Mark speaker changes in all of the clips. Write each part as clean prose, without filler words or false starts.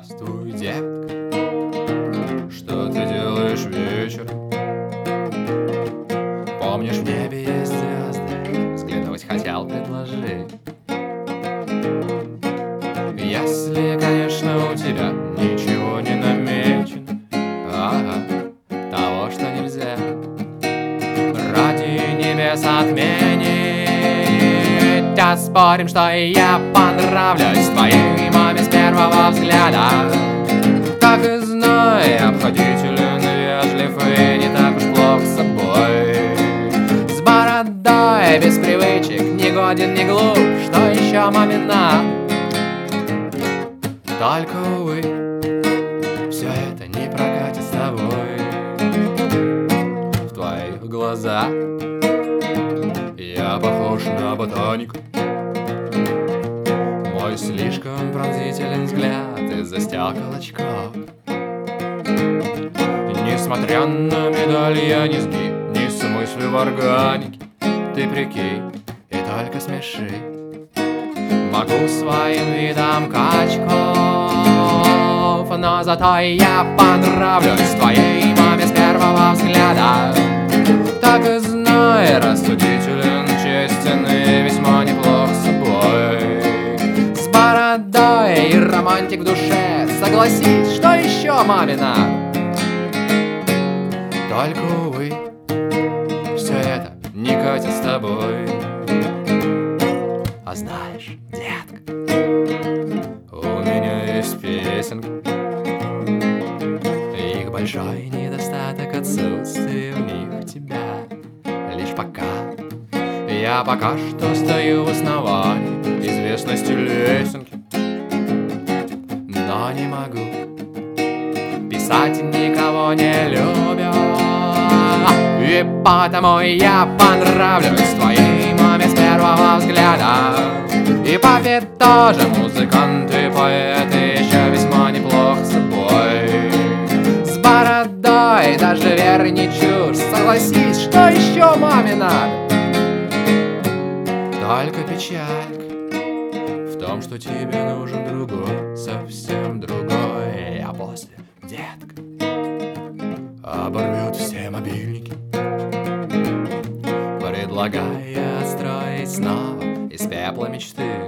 Speaker 1: Здравствуй, детка, что ты делаешь вечером? Помнишь, в небе есть звезды, взглянуть хотел предложить. Если, конечно, у тебя ничего не намечено, того, что нельзя ради небес отменить. А спорим, что и я понравлюсь твоей маме с первого взгляда. Так и знай, обходителен, вежлив и не так уж плох с собой. С бородой, без привычек, не годен, не глуп, что еще маме надо? Только, увы, все это не прокатит с тобой. В твоих глазах я похож на ботаника. Мой слишком пронзителен взгляд из-за стекол очков. Несмотря на медали, я не сгиб, не смыслю в органике. Ты прикинь и только смеши. Могу своим видом качков, но зато я понравлюсь твоей маме с первого взгляда. Так и знай, рассудителен, честен и весьма неплох с собой. С бородой и романтик в душе, согласись, что еще маме надо? Только, увы, все это не катит с тобой. А знаешь, детка, у меня есть песенка. Их большой недостаток — отсутствие в них тебя. Лишь я пока что стою в основании известности лесенки, но не могу писать, никого не любя. И потому я понравлюсь твоей маме с первого взгляда. И папе тоже музыкант и поэт, и еще весьма неплох с собой. С бородой даже веры не чушь, согласись, что еще маме надо? Только печалька в том, что тебе нужен другой, совсем другой. А после, детка, оборвет все мобильники, предлагая отстроить снова из пепла мечты.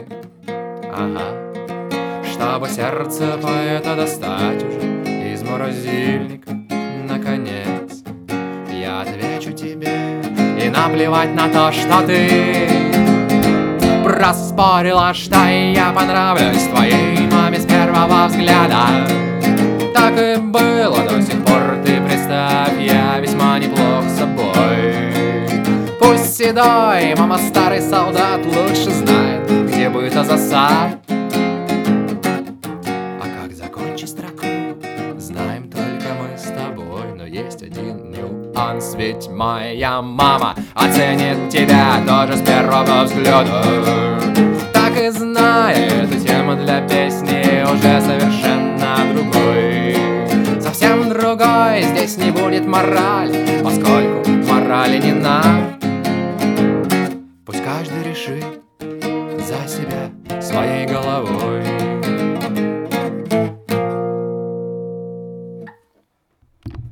Speaker 1: Чтобы сердце поэта достать уже из морозильника. Наконец я отвечу тебе, и наплевать на то, что ты проспорила, что я понравлюсь твоей маме с первого взгляда. Так и было до сих пор, ты представь, я весьма неплох с собой. Пусть седой, мама старый солдат, лучше знает, где быта засад. А как закончить строку, знаем только мы с тобой. Но есть один нюанс, ведь моя мама оценит тебя тоже с первого взгляда. Так и знай, эта тема для песни уже совершенно другой. Совсем другой, здесь не будет морали, поскольку морали не надо. Пусть каждый решит за себя своей головой.